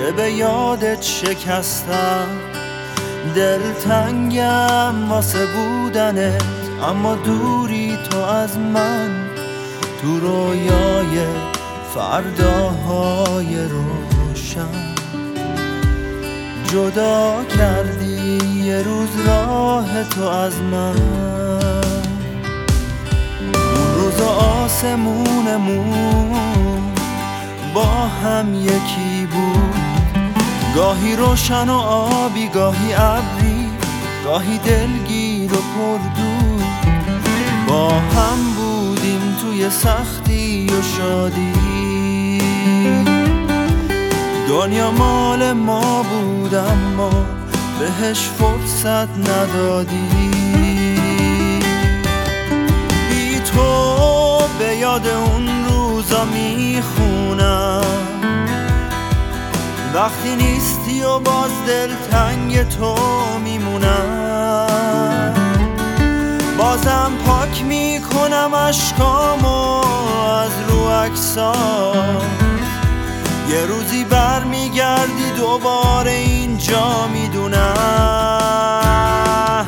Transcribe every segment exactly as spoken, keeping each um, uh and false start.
که به یادت شکستم. دلتنگم واسه بودنت، اما دوری تو از من. تو رویای فرداهای روشن جدا کردی یه روز راه تو از من. اون روز آسمونمون با هم یکی بود، گاهی روشن و آبی، گاهی ابری، گاهی دلگیر و پردود. با هم بودیم توی سختی و شادی، دنیا مال ما بود اما بهش فرصت ندادی. بی تو به یاد اون روزا میخونم، وقتی نیستی و باز دلتنگ تو میمونم. بازم پاک میکنم اشکامو از رو عکسات، یه روزی بر میگردی دوباره اینجا میدونم.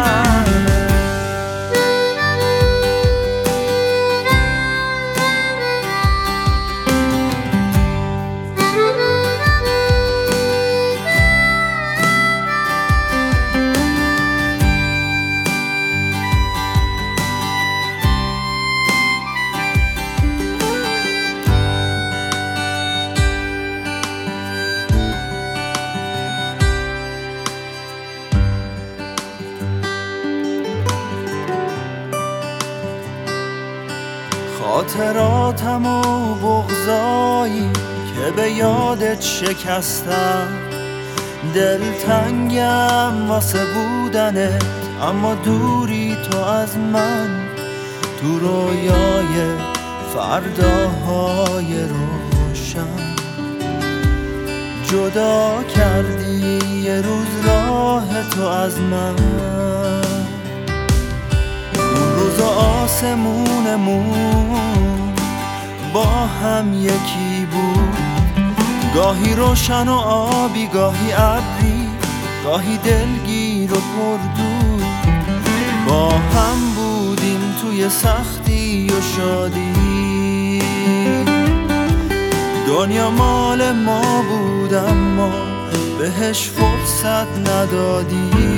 خاطراتم و بغضایی که به یادت شکستم. دلتنگم واسه بودنت، اما دوری تو از من. تو رویای فرداهای روشن جدا کردی یه روز راه تو از من. اون روز آسمونمون با هم یکی بود، گاهی روشن و آبی، گاهی ابری، گاهی دلگیر و پردود. با هم بودیم توی سختی و شادی، دنیا مال ما بود اما بهش فرصت ندادی.